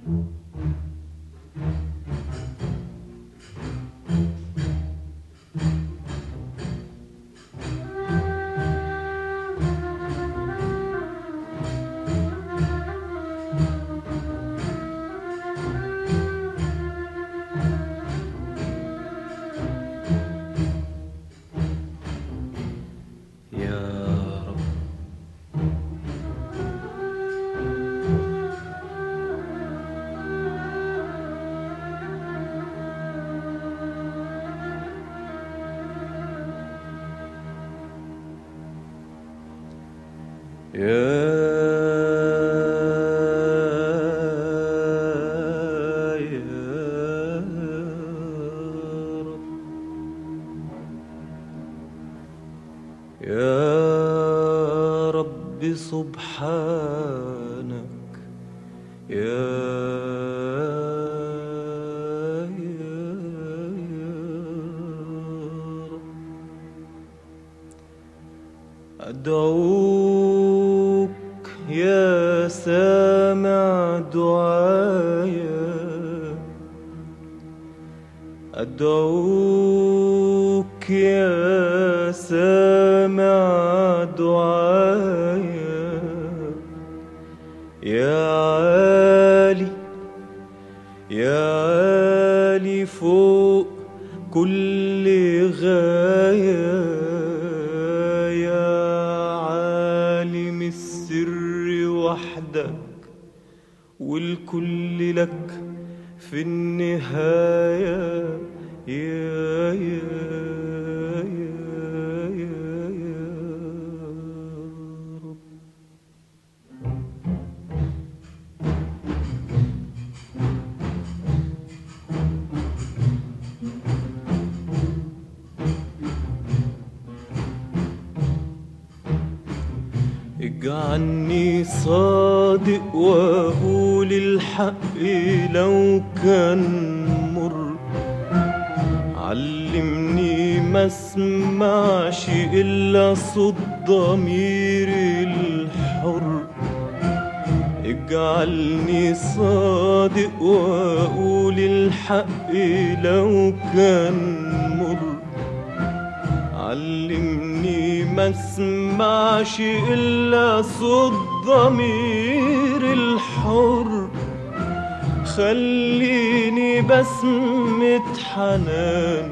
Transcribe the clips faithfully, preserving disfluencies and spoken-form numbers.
يا رب سبحانك يا أدعوك يا سامع دعايا، أدعوك يا سامع دعايا، يا عالي يا عالي فوق كل غاية، وحدك والكل لك في النهاية. يا يا يا يا يا رب. اجعلني صادق واقول الحق لو كان مر، علمني ما اسمعش الا صوت ضميري الحر. اجعلني صادق واقول الحق لو كان مر، علمني ما اسمعش الا صوت ضمير الحر. خليني بسمة حنان،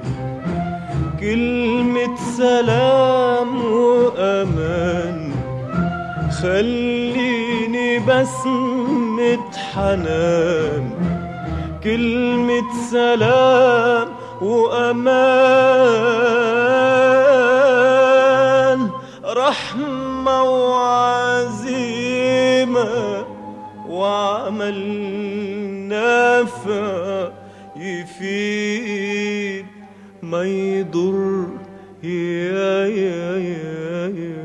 كلمة سلام وأمان. خليني بسمة حنان، كلمة سلام وأمان. رحمة وعزيمة وعمل نافع يفيد ما يضر. يا يا يا يا